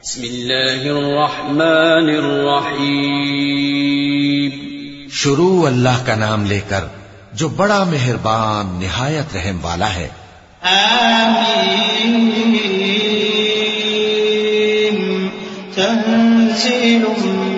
बिस्मिल्लाहिर्रहमानिर्रहीम। शुरू अल्लाह का नाम लेकर जो बड़ा मेहरबान निहायत रहम वाला है। आमीन। तंज़ीलुम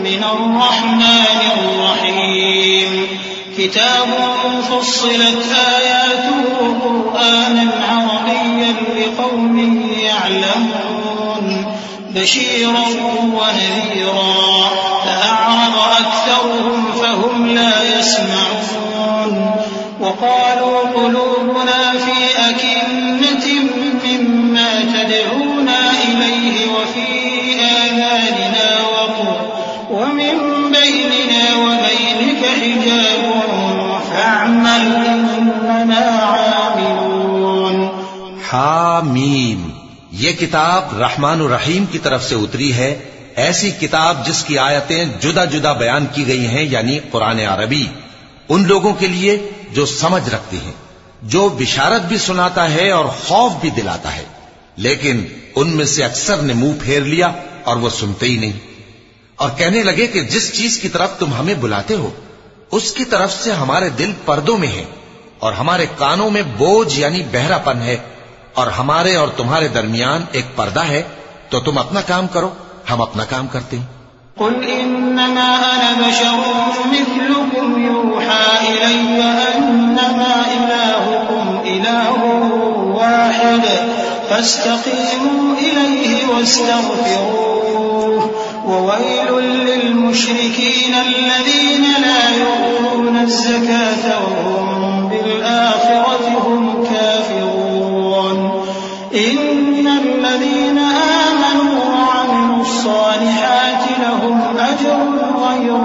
मिनर्रहमानिर्रहीम। किताबुन फुस्सिलत आयातुहु क़ुरआनन अरबिय्यन लिक़ौमिन यअलमून बशीरन व नज़ीरा फअअरज़ अक्सरुहुम फहुम ला यस्मऊन वक़ालू क़ुलूबुना फ़ी अकिन्नतिन मिम्मा तदऊना इलैहि व फ़ी आज़ानिना वक़र व मिन बैनिना व बैनिक हिजाबुन फ़अअमल इन्नना आमिलून। हामीम। ये किताब रहमान और रहीम की तरफ से उतरी है, ऐसी किताब जिसकी आयतें जुदा जुदा बयान की गई हैं, यानी कुरान अरबी, उन लोगों के लिए जो समझ रखते हैं, जो बिशारत भी सुनाता है और खौफ भी दिलाता है। लेकिन उनमें से अक्सर ने मुंह फेर लिया और वो सुनते ही नहीं, और कहने लगे कि जिस चीज की तरफ तुम हमें बुलाते हो उसकी तरफ से हमारे दिल पर्दों में है और हमारे कानों में बोझ यानी बहरापन है, और हमारे और तुम्हारे दरमियान एक पर्दा है, तो तुम अपना काम करो, हम अपना काम करते हैं। कुल इन्नमा अना बशरुम मिथलुकुम यूहा इलैया अन्नमा इलाहुकुम इलाहुन वाहिद फस्तक़ीमू इलैहि वस्तग़फिरूह ववैलुल लिलमुश्रिकीन अल्लज़ीना ला यु'तूना अज़्ज़काता वहुम बिलआखिरति हुम काफ़िरून। इन्नल्लज़ीना आमनू वअमिलुस्सालिहाति लहुम अज्रुन ग़ैरु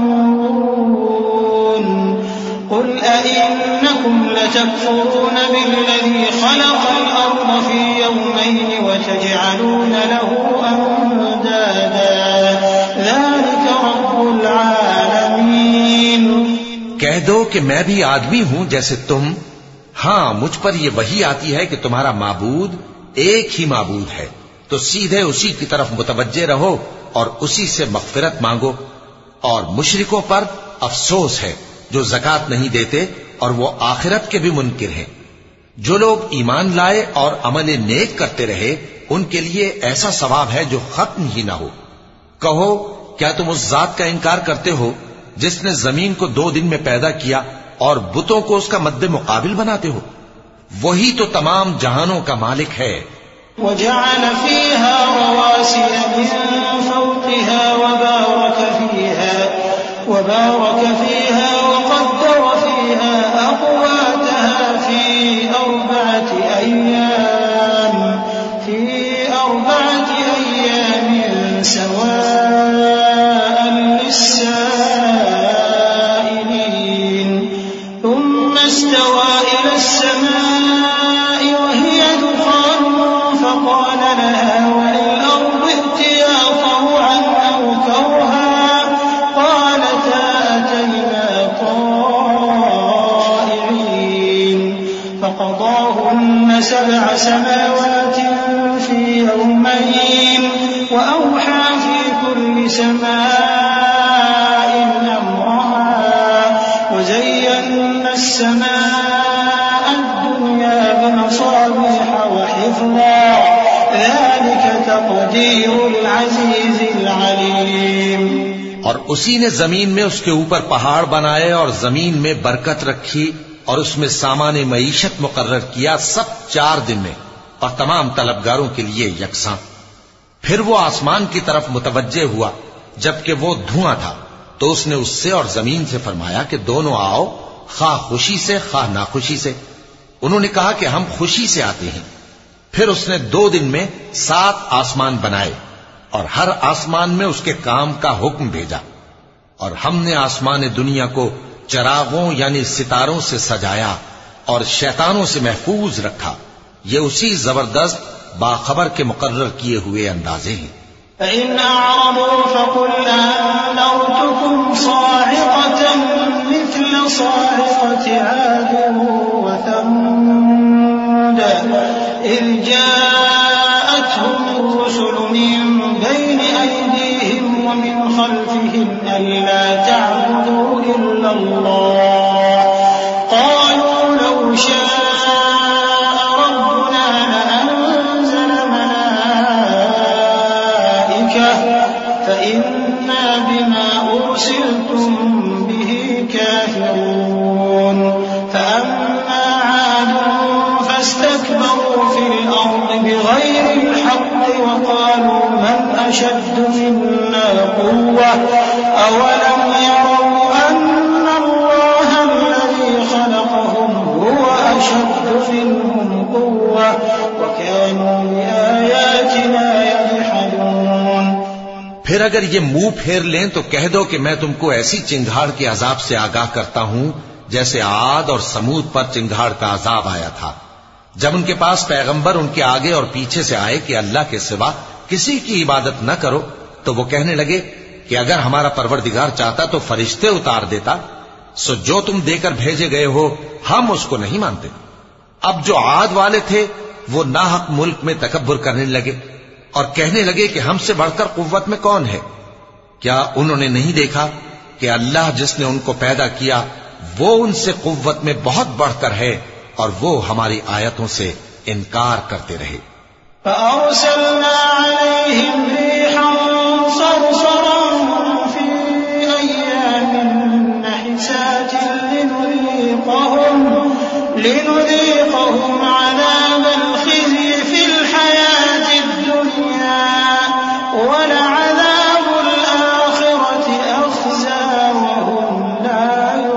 ममनून। क़ुल अइन्नकुम लतकफ़ुरून बिल्लज़ी ख़लक़ल अर्ज़ फ़ी यawmayn वतजअलून लहु अंदादा ज़ालिक रब्बुल आलमीन। कह दो कि मैं भी आदमी हूं जैसे तुम। हां, मुझ पर यह वही आती है कि तुम्हारा माबूद एक ही माबूद है, तो सीधे उसी की तरफ मुतवज्जे रहो और उसी से मग़फ़िरत मांगो। और मुशरिकों पर अफसोस है जो ज़कात नहीं देते और वो आखिरत के भी मुनकिर हैं। जो लोग ईमान लाए और अमल नेक करते रहे, उनके लिए ऐसा सवाब है जो खत्म ही ना हो। कहो, क्या तुम उस जात का इनकार करते हो जिसने जमीन को 2 दिन में पैदा किया और बुतों को उसका मद्दे मुकाबिल बनाते हो? वही तो तमाम जहानों का मालिक है। वजअल फ़ीहा रवासिय मिन फ़ौक़िहा वबारक फ़ीहा वक़द्दर फ़ीहा अक़वातहा फ़ी अरबअति अय्यामिन सवाअन लिस्साइलीन। ثم استوى إلى السماء وهي دخان فقال لها وللأرض ائتيا طوعا أو كرها قالتا أتينا طائعين فقضاهن 7 سماوات في يومين وأوحى في كل سماء أمرها وزينا السماء الدنيا بمصابيح وحفظا ذلك تقدير العزيز العليم। और उसी ने जमीन में उसके ऊपर पहाड़ बनाए और जमीन में बरकत रखी और उसमें सामान मईशत मुकर्रर किया, सब 4 दिन में और तमाम तलबगारों के लिए यकसां। फिर वो आसमान की तरफ मुतवज्जे हुआ, जबकि वो धुआं था, तो उसने उससे और जमीन से फरमाया कि दोनों आओ, खा खुशी से खा नाखुशी से। उन्होंने कहा कि हम खुशी से आते हैं। फिर उसने 2 दिन में 7 आसमान बनाए और हर आसमान में उसके काम का हुक्म भेजा, और हमने आसमान दुनिया को चरागों यानी सितारों से सजाया और शैतानों से महफूज रखा। ये उसी जबरदस्त बाखबर के मुकर्रर किए हुए अंदाजे हैं। فإن أعرضوا فقل أنذرتكم صاعقة مثل صاعقة عاد وثمود إذ جاءت جاءتهم الرسل من بين أيديهم ومن خلفهم ألا تعبدوا إلا الله قالوا لو شاء ربنا لأنزل ملائكة فإنا بما أرسلتم به كافرون فأما عاد فاستكبروا في الأرض بغير الحق وقالوا من أشد منا قوة أولم يروا أن الله الذي خلقهم هو أشد منهم قوة وكانوا بآياتنا يجحدون। फिर अगर ये मुंह फेर लें तो कह दो कि मैं तुमको ऐसी चिंगाड़ के अजाब से आगाह करता हूं जैसे आद और समूद पर चिंगाड़ का अजाब आया था। जब उनके पास पैगंबर उनके आगे और पीछे से आए कि अल्लाह के सिवा किसी की इबादत न करो तो वो कहने लगे कि अगर हमारा परवरदिगार चाहता तो फरिश्ते उतार देता। सो जो तुम देकर भेजे गए हो हम उसको नहीं मानते। अब जो आद वाले थे वो नाहक मुल्क में तकब्बुर करने लगे और कहने लगे कि हमसे बढ़कर कुव्वत में कौन है। क्या उन्होंने नहीं देखा कि अल्लाह जिसने उनको पैदा किया वो उनसे कुव्वत में बहुत बढ़कर है और वो हमारी आयतों से इनकार करते रहे। فأرسلنا عليهم ريحا صرصرا في أيام نحسات لنذيقهم عذاب الخزي في الحياة الدنيا ولعذاب الآخرة أخزى وهم لا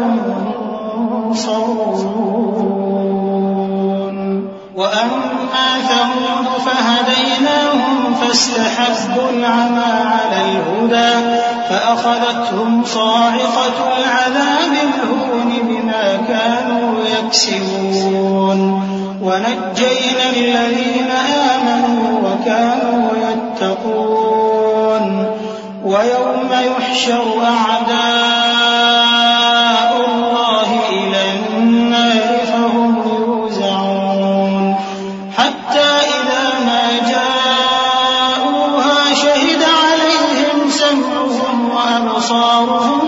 ينصرون وأما ثمود فهديناهم فاستحبوا العمى على الهدى فأخذتهم صاعقة العذاب الهون بما كانوا يكسبون ونجينا الذين آمنوا وكانوا يتقون ويوم يحشر أعداء الله إلى النار فهم يوزعون حتى إذا ما جاءوها شهد عليهم سمعهم وأبصارهم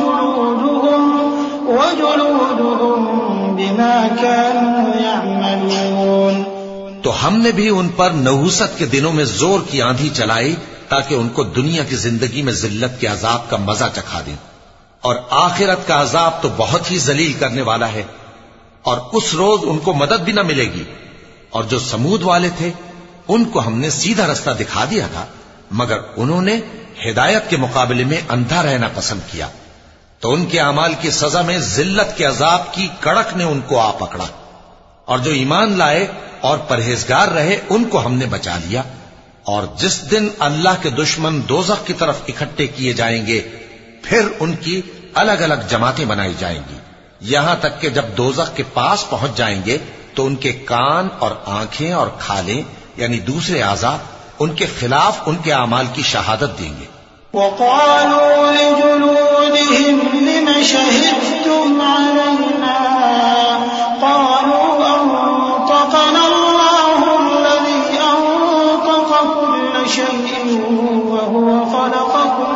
وجلودهم بما كانوا يعملون। तो हमने भी उन पर नहुसत के दिनों में जोर की आंधी चलाई ताकि उनको दुनिया की जिंदगी में जिल्लत के अजाब का मजा चखा दें और आखिरत का अजाब तो बहुत ही जलील करने वाला है और उस रोज उनको मदद भी न मिलेगी। और जो समूद वाले थे उनको हमने सीधा रास्ता दिखा दिया था मगर उन्होंने हिदायत के मुकाबले में अंधा रहना पसंद किया तो उनके अमाल की सजा में जिल्लत के अजाब की कड़क ने उनको आ पकड़ा। और जो ईमान लाए और परहेजगार रहे उनको हमने बचा लिया। और जिस दिन अल्लाह के दुश्मन दोज़ख की तरफ इकट्ठे किए जाएंगे फिर उनकी अलग अलग जमातें बनाई जाएंगी यहां तक कि जब दोज़ख के पास पहुंच जाएंगे तो उनके कान और आंखें और खालें यानी दूसरे आज़ा उनके खिलाफ उनके अमाल की शहादत देंगे। وقالوا لجلودهم لم شهدتم علينا قالوا أنطقنا الله الذي أنطق كل شيء وهو خلقكم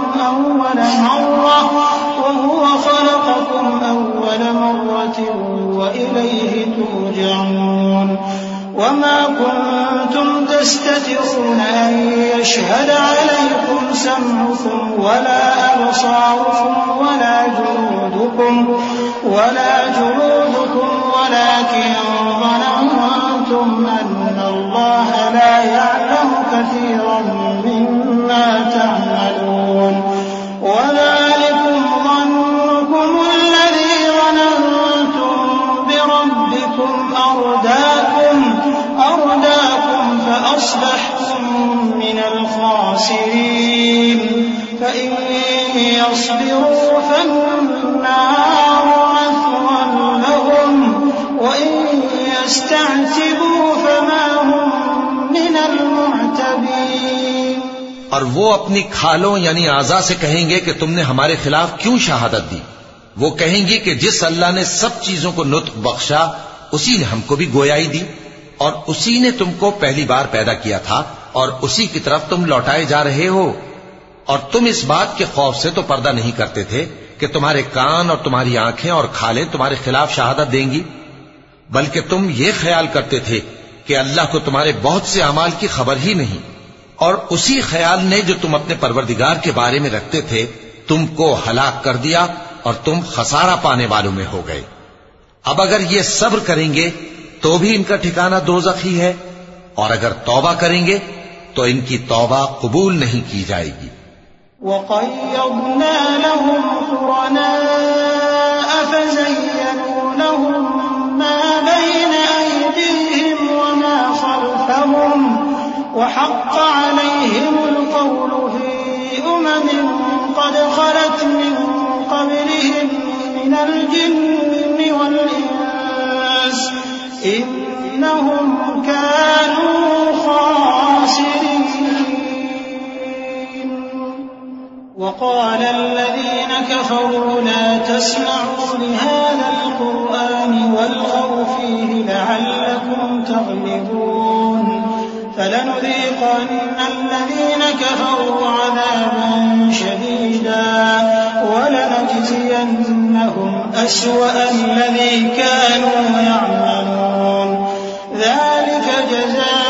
أول مرة وإليه ترجعون وما كنتم تستترون أن يشهد عليكم سمعكم ولا أبصاركم ولا جلودكم ولكن ظننتم أن الله لا يعلم كثيرا مما تعملون وذلكم ظنكم الذي ظننتم بربكم أرداكم فأصبحتم من الخاسرين فإن يصبروا فالنار مثوى لهم وإن يستعتبوا فما هم من المعتبين। और वो अपनी खालों यानी आज़ा से कहेंगे कि तुमने हमारे खिलाफ क्यों शहादत दी। वो कहेंगी कि जिस अल्लाह ने सब चीजों को नुत्क बख्शा उसी ने हमको भी गोयाई दी और उसी ने तुमको पहली बार पैदा किया था और उसी की तरफ तुम लौटाए जा रहे हो। और तुम इस बात के खौफ से तो पर्दा नहीं करते थे कि तुम्हारे कान और तुम्हारी आंखें और खालें तुम्हारे खिलाफ शहादत देंगी, बल्कि तुम ये ख्याल करते थे कि अल्लाह को तुम्हारे बहुत से अमाल की खबर ही नहीं। और उसी ख्याल ने जो तुम अपने परवरदिगार के बारे में रखते थे तुमको हलाक कर दिया और तुम खसारा पाने वालों में हो गए। अब अगर ये सब्र करेंगे तो भी इनका ठिकाना दोज़ख ही है, और अगर तौबा करेंगे तो इनकी तौबा कबूल नहीं की जाएगी। वक़य्यद्ना लहुम क़ुरनाअ फ़ज़य्यनू लहुम मा बैन अयदीहिम वमा ख़ल्फ़हुम वहक़्क़ अलैहिमुल क़ौलु फ़ी उममिन क़द ख़लत मिन क़ब्लिहिम मिनल जिन्नि वल इंस इन्नहुम कानू ख़ासिरीन। वक़ाल الذين كفروا لا تسمعوا لهذا القرآن والغوا فيه لعلكم تغلبون فلنذيقن الذين كفروا عذابا شديدا ولنجزينهم أسوأ الذي كانوا يعملون ذلك جزاء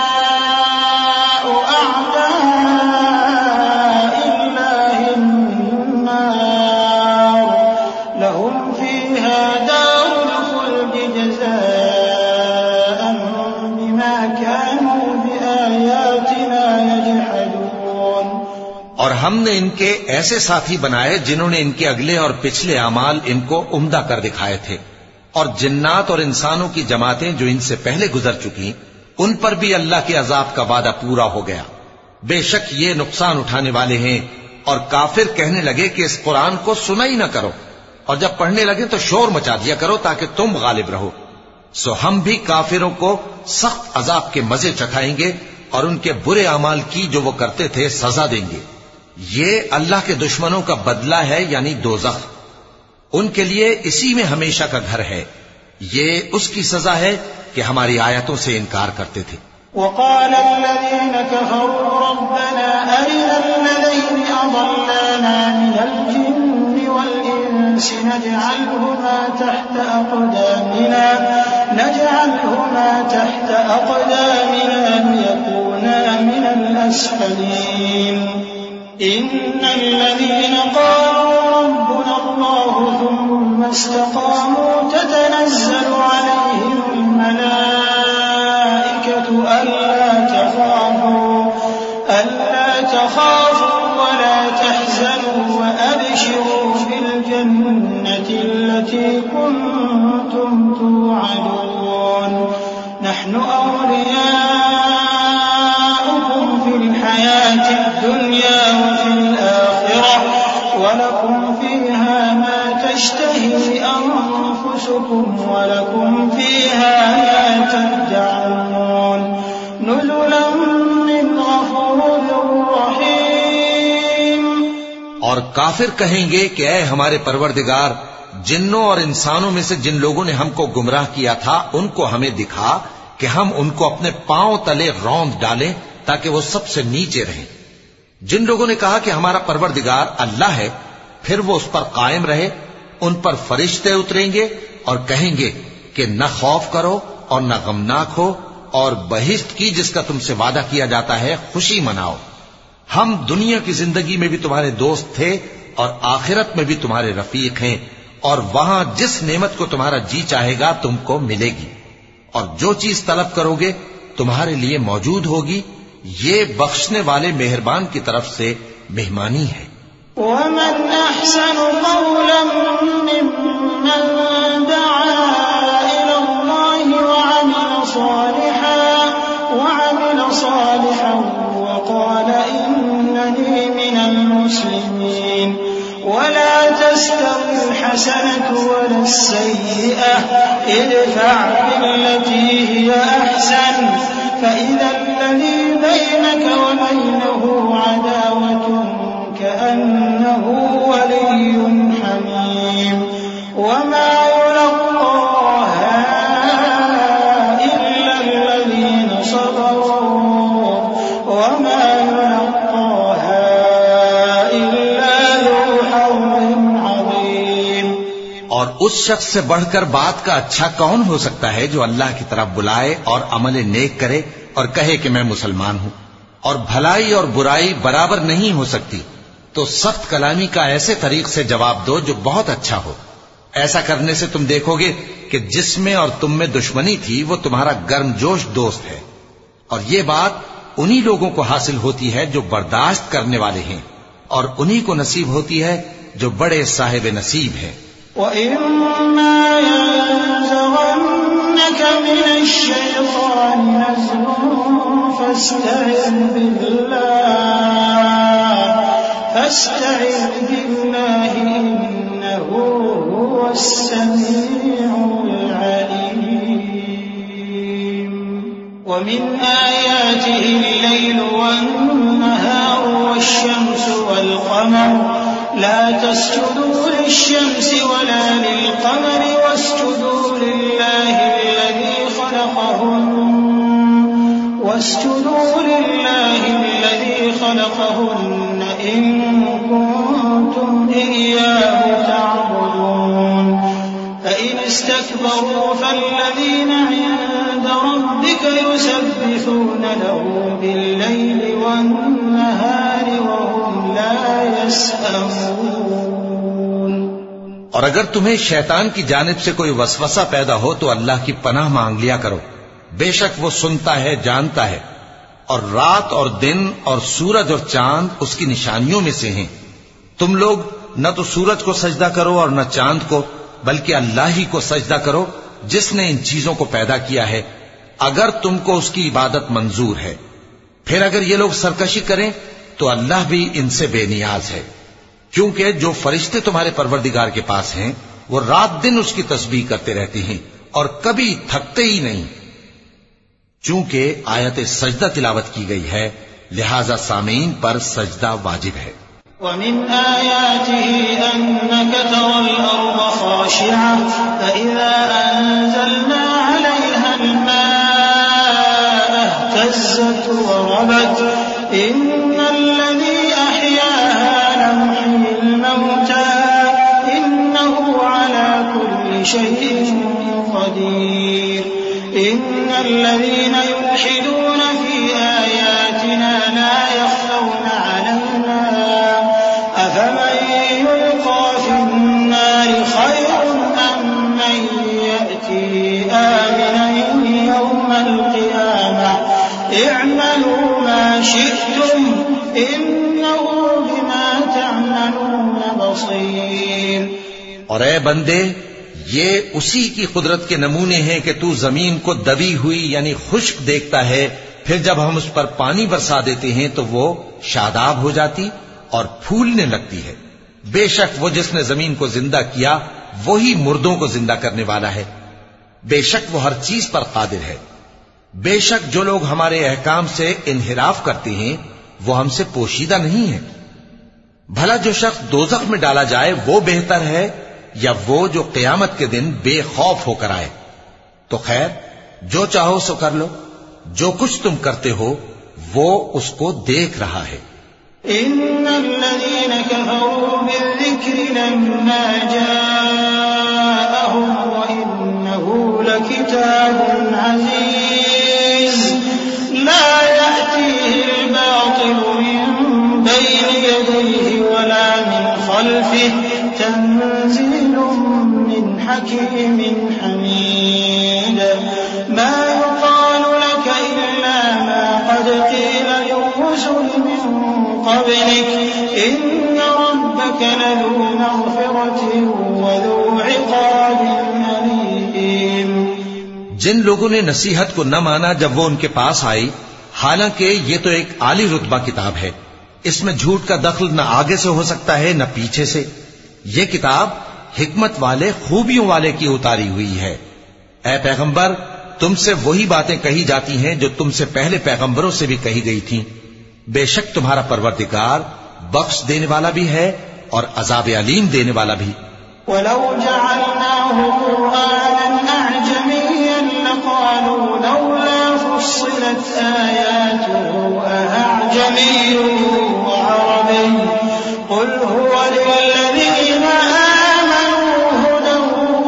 और हमने इनके ऐसे साथी बनाए जिन्होंने इनके अगले और पिछले अमाल इनको उम्दा कर दिखाए थे, और जिन्नात और इंसानों की जमातें जो इनसे पहले गुजर चुकी उन पर भी अल्लाह के अजाब का वादा पूरा हो गया। बेशक ये नुकसान उठाने वाले हैं। और काफिर कहने लगे कि इस कुरान को सुना ही न करो, और जब पढ़ने लगे तो शोर मचा दिया करो ताकि तुम गालिब रहो। सो हम भी काफिरों को सख्त अजाब के मजे चखाएंगे और उनके बुरे अमाल की जो वो करते थे सजा देंगे। ये अल्लाह के दुश्मनों का बदला है, यानी दोज़ख। उनके लिए इसी में हमेशा का घर है। ये उसकी सजा है कि हमारी आयतों से इनकार करते थे। वक़ाल الذين كفروا ربنا أرنا الذين أضلانا من الجن والإنس نجعلهما تحت أقدامنا ليكونا من الأسفلين إن الذين قالوا ربنا الله ثم استقاموا تتنزل عليهم الملائكة ألا تخافوا ولا تحزنوا وأبشروا بالجنة التي كنتم توعدون نحن أولياؤكم في الحياة الدنيا وفي الآخرة ولكم فيها ما تشتهي أنفسكم ولكم فيها ما تدعون نزلا من غفور رحيم। और काफिर कहेंगे कि ऐ हमारे परवरदिगार, जिन्नों और इंसानों में से जिन लोगों ने हमको गुमराह किया था उनको हमें दिखा कि हम उनको अपने पांव तले रौंद डालें ताकि वो सबसे नीचे रहें। जिन लोगों ने कहा कि हमारा परवरदिगार अल्लाह है, फिर वो उस पर कायम रहे, उन पर फरिश्ते उतरेंगे और कहेंगे कि न खौफ करो और न गमनाक हो, और बहिश्त की जिसका तुमसे वादा किया जाता है खुशी मनाओ। हम दुनिया की जिंदगी में भी तुम्हारे दोस्त थे और आखिरत में भी तुम्हारे रफीक हैं, और वहां जिस नेमत को तुम्हारा जी चाहेगा तुमको मिलेगी, और जो चीज तलब करोगे तुम्हारे लिए मौजूद होगी। ये बख्शने वाले मेहरबान की तरफ से मेहमानी है। वमन अहसन क़ौलन मिम्मन दआ इलल्लाहि वअमिल सालिहन वक़ाल इन्ननी मिनल मुस्लिमीन वला तस्तविल हसनतु वलस्सय्यिअह इदफ़अ बिल्लती हिय अहसन فإذا الذي بينك وبينه عداوة كأنه ولي حميم وما يلقاها إلا الذين صبروا उस शख्स से बढ़कर बात का अच्छा कौन हो सकता है जो अल्लाह की तरफ बुलाए और अमल नेक करे और कहे कि मैं मुसलमान हूं। और भलाई और बुराई बराबर नहीं हो सकती, तो सख्त कलामी का ऐसे तरीक से जवाब दो जो बहुत अच्छा हो। ऐसा करने से तुम देखोगे कि जिसमें और तुम में दुश्मनी थी वो तुम्हारा गर्मजोश दोस्त है। और ये बात उन्हीं लोगों को हासिल होती है जो बर्दाश्त करने वाले हैं, और उन्हीं को नसीब होती है जो बड़े साहिब नसीब हैं। ومن آياته الليل والنهار والشمس والقمر لا تسجدوا للشمس ولا للقمر واسجدوا لله الذي خلقهن إن كنتم إياه تعبدون فإن استكبروا فالذين عند ربك يسبحون له بالليل والنهار وهم لا يسأمون। और अगर तुम्हें शैतान की जानिब से कोई वसवसा पैदा हो तो अल्लाह की पनाह मांग लिया करो, बेशक वो सुनता है, जानता है। और रात और दिन और सूरज और चांद उसकी निशानियों में से हैं। तुम लोग न तो सूरज को सजदा करो और न चांद को, बल्कि अल्लाह ही को सजदा करो जिसने इन चीजों को पैदा किया है, अगर तुमको उसकी इबादत मंजूर है। फिर अगर ये लोग सरकशी करें तो अल्लाह भी इनसे बेनियाज है, क्योंकि जो फरिश्ते तुम्हारे परवरदिगार के पास हैं वो रात दिन उसकी तस्बीह करते रहते हैं और कभी थकते ही नहीं। चूंकि आयत सजदा तिलावत की गई है, लिहाजा सामीन पर सजदा वाजिब है। ومن آياته أنك ترى الأرض خاشعة فإذا أنزلنا عليها الماء اهتزت وربت إن الذي أحياها لمحيي الموتى إنه على كل شيء قدير إن الذين يلحدون في آياتنا لا يخفون علينا أفمن يلقى في النار خير أم من يأتي آمنا يوم القيامة اعملوا ما شئتم إنه بما تعملون بصير। और ऐ बंदे, ये उसी की कुदरत के नमूने हैं कि तू जमीन को दबी हुई यानी खुश्क देखता है, फिर जब हम उस पर पानी बरसा देते हैं तो वो शादाब हो जाती और फूलने लगती है। बेशक वो जिसने जमीन को जिंदा किया वही मुर्दों को जिंदा करने वाला है। बेशक वो हर चीज पर कादिर है। बेशक जो लोग हमारे अहकाम से इन्हिराफ करते हैं वो हमसे पोशीदा नहीं है। भला जो शख्स दोज़ख में डाला जाए वो बेहतर है या वो जो क़यामत के दिन बेखौफ होकर आए। तो खैर, जो चाहो सो कर लो, जो कुछ तुम करते हो वो उसको देख रहा है। इन्नल्लज़ीन कफ़रू बिज़्ज़िक्रि लम्मा जाअहुम व इन्नहु लकिताबुन अज़ीज़ ला यअतीहिल बातिलु मिन बैनि यदैहि वला मिन खल्फिहि तंज़ीलुम मिन हकीमिन हमीद मा युक़ालु लक इल्ला मा क़द क़ील लिर्रुसुल मिन क़ब्लिक इन्न रब्बक लज़ू मग़फ़िरतिन व ज़ू इक़ाबिन अलीम। जिन लोगों ने नसीहत को न माना जब वो उनके पास आई, हालांकि ये तो एक आली रुतबा किताब है, इसमें झूठ का दखल न आगे से हो सकता है न पीछे से। ये किताब हिकमत वाले, खूबियों वाले की उतारी हुई है। ऐ पैगंबर, तुमसे वही बातें कही जाती हैं जो तुमसे पहले पैगंबरों से भी कही गई थीं। बेशक तुम्हारा परवरदिगार बख्श देने वाला भी है और अजाब अलीम देने वाला भी। वलौ जअलनाहु क़ुरआनन अअजमिय्यन लक़ालू लौला फुस्सिलत आयातुहु अअजमिय्युन व अरबिय्युन क़ुल हुवा लिल्लज़ीना आमनू हुदन व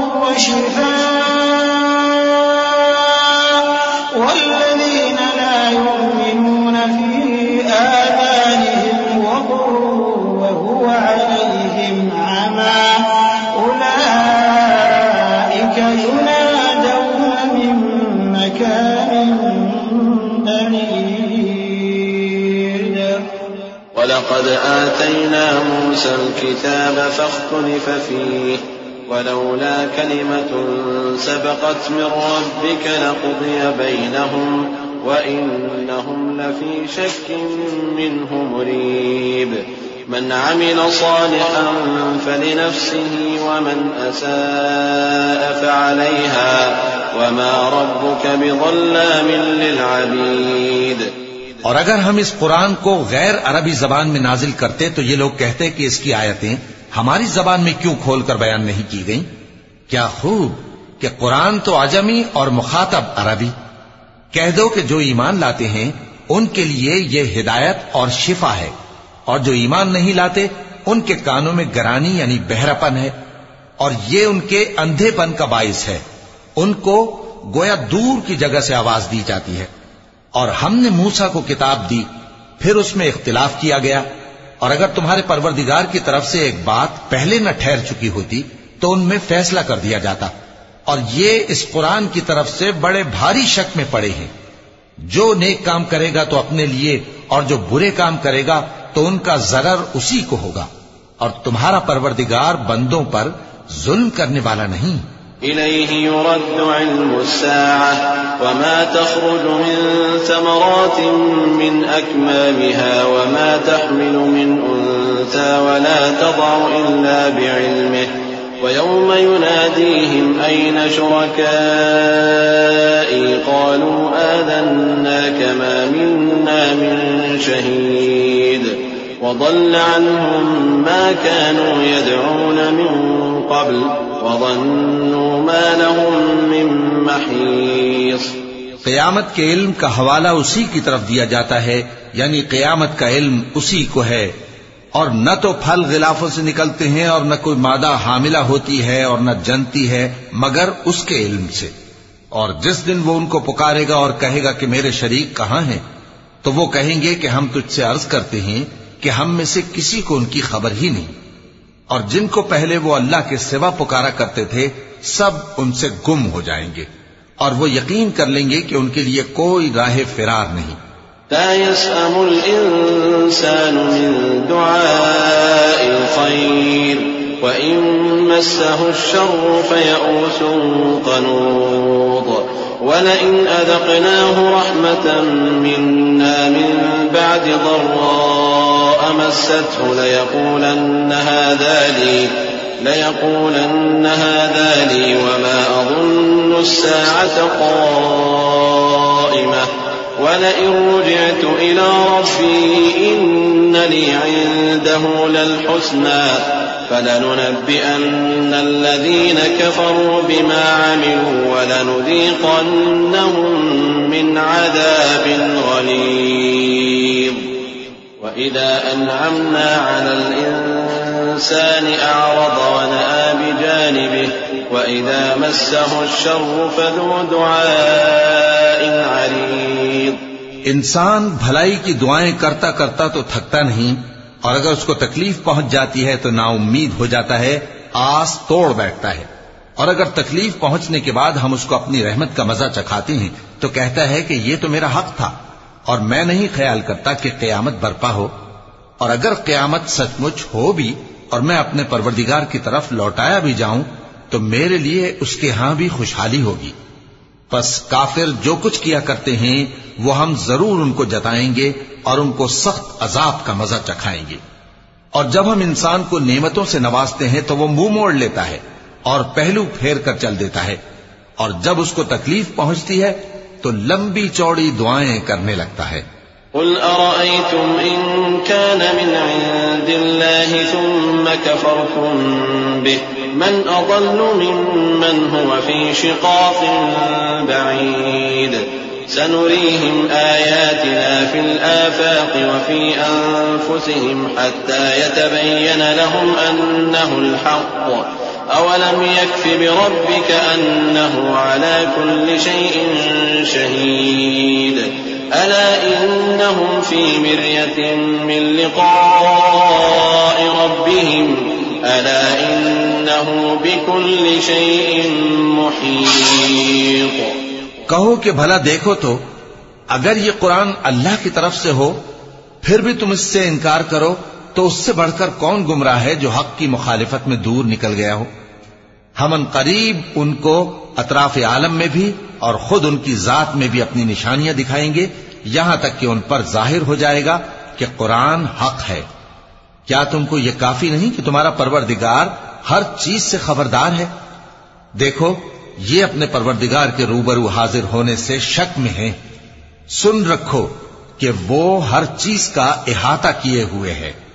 वलक़द आतैना मूसल किताब फख्तलिफ फीह वलौला कलिमतुन सबक़त मिन रब्बिक लक़ुदिय बैनहुम वइन्नहुम लफ़ी शक्किन मिन्हु मुरीब मन अमिल सालिहन फलिनफ्सिही वमन असाअ फ़अलैहा वमा रब्बुक बिज़ल्लामिन लिलअबीद। और अगर हम इस कुरान को गैर अरबी जबान में नाजिल करते तो ये लोग कहते कि इसकी आयतें हमारी जबान में क्यों खोलकर बयान नहीं की गईं? क्या खूब कि कुरान तो अजमी और मुखातब अरबी। कह दो कि जो ईमान लाते हैं उनके लिए ये हिदायत और शिफा है, और जो ईमान नहीं लाते उनके कानों में गरानी यानी बहरापन है, और ये उनके अंधेपन का बाइस है। उनको गोया दूर की जगह से आवाज दी जाती है। और हमने मूसा को किताब दी, फिर उसमें इख्तिलाफ किया गया, और अगर तुम्हारे परवरदिगार की तरफ से एक बात पहले न ठहर चुकी होती तो उनमें फैसला कर दिया जाता। और ये इस कुरान की तरफ से बड़े भारी शक में पड़े हैं। जो नेक काम करेगा तो अपने लिए, और जो बुरे काम करेगा तो उनका ज़रर उसी को होगा। और तुम्हारा परवरदिगार बंदों पर जुल्म करने वाला नहीं। इलैहि युरद्दु इल्मुस्साअह वमा तख़रुजु मिन समरातिन मिन अक्मामिहा वमा तहमिलु मिन उन्सा वला तदअु इल्ला बिइल्मिहि वयौम युनादीहिम ऐन शुरकाई क़ालू आज़न्नाका मा मिन्ना मिन शहीद वज़ल्ल अन्हुम मा कानू यदऊन मिन क़ब्ल वज़न्नू मा लहुम मिन महीस। क़यामत के इल्म का हवाला उसी की तरफ दिया जाता है, यानी क़यामत का इल्म उसी को है। और न तो फल गिलाफों से निकलते हैं और न कोई मादा हामिला होती है और न जनती है मगर उसके इल्म से। और जिस दिन वो उनको पुकारेगा और कहेगा कि मेरे शरीक कहाँ हैं, तो वो कहेंगे कि हम तुझसे अर्ज करते हैं कि हम में से किसी को उनकी खबर ही नहीं। और जिनको पहले वो अल्लाह के सिवा पुकारा करते थे सब उनसे गुम हो जाएंगे, और वो यकीन कर लेंगे कि उनके लिए कोई राह फिरार नहीं। ला यसअमुल इंसानु मिन दुआइल खैर व इन मस्सहु अश्शर्रु फयऊसुन क़नूत वलइन अज़क़नाहु रहमतन मिन्ना मिन बअदि ضراء मस्सतहु लयक़ूलन्न हाज़ा ली वमा अज़ुन्नु अस्साअत क़ाइमह वलइन रुजिअतु इला रब्बी इन्न ली इंदहु लल्हुस्ना फलनुनब्बिअन्न अल्लज़ीन कफ़रू बिमा अमिलू वलनुज़ीक़न्नहुम मिन अज़ाबिन गलीज़। वइज़ा अनअमना अलल इंसानि अअरज़ वनअى बिजानिबिहि वइज़ा मस्सहु अश्शर्रु फज़ू दुआइन अरीज़। इंसान भलाई की दुआएं करता करता तो थकता नहीं, और अगर उसको तकलीफ पहुंच जाती है तो नाउम्मीद हो जाता है, आस तोड़ बैठता है। और अगर तकलीफ पहुंचने के बाद हम उसको अपनी रहमत का मजा चखाते हैं तो कहता है कि ये तो मेरा हक था, और मैं नहीं ख्याल करता कि क़यामत बर्पा हो। और अगर क़यामत सचमुच हो भी और मैं अपने परवरदिगार की तरफ लौटाया भी जाऊं तो मेरे लिए उसके यहां भी खुशहाली होगी। बस काफिर जो कुछ किया करते हैं वो हम जरूर उनको जताएंगे और उनको सख्त अजाब का मजा चखाएंगे। और जब हम इंसान को नेमतों से नवाजते हैं तो वो मुंह मोड़ लेता है और पहलू फेर कर चल देता है, और जब उसको तकलीफ पहुंचती है तो लंबी चौड़ी दुआएं करने लगता है। कुल अरअयतुम इन कान मिन इंदिल्लाहि सुम्मा कफरतुम बिहि मन अضल्लु मिम्मन हुवा फी शिक़ाक़िन बईद सनुरीहिम आयातिना फिल आफाक़ि व फी अनफुसिहिम हत्ता यतबय्यन लहुम अन्नहुल हक़्क़ अवलम यकफ़ि बिरब्बिक अन्नहु अला कुल्लि शैइन शहीद अला इन्नहुम फी मिर्यतिन मिन लिक़ाइ रब्बिहिम अला इन्नहु बिकुल्लि शैइन मुहीत। कहो कि भला देखो तो अगर ये कुरान अल्लाह की तरफ से हो फिर भी तुम इससे इनकार करो तो उससे बढ़कर कौन गुमराह है जो हक की मुखालिफत में दूर निकल गया हो। हम करीब उनको अतराफ आलम में भी और खुद उनकी जात में भी अपनी निशानियां दिखाएंगे, यहां तक कि उन पर जाहिर हो जाएगा कि कुरान हक है। क्या तुमको यह काफी नहीं कि तुम्हारा परवरदिगार हर चीज से खबरदार है? देखो, ये अपने परवरदिगार के रूबरू हाजिर होने से शक में हैं। सुन रखो कि वो हर चीज का इहाता किए हुए है।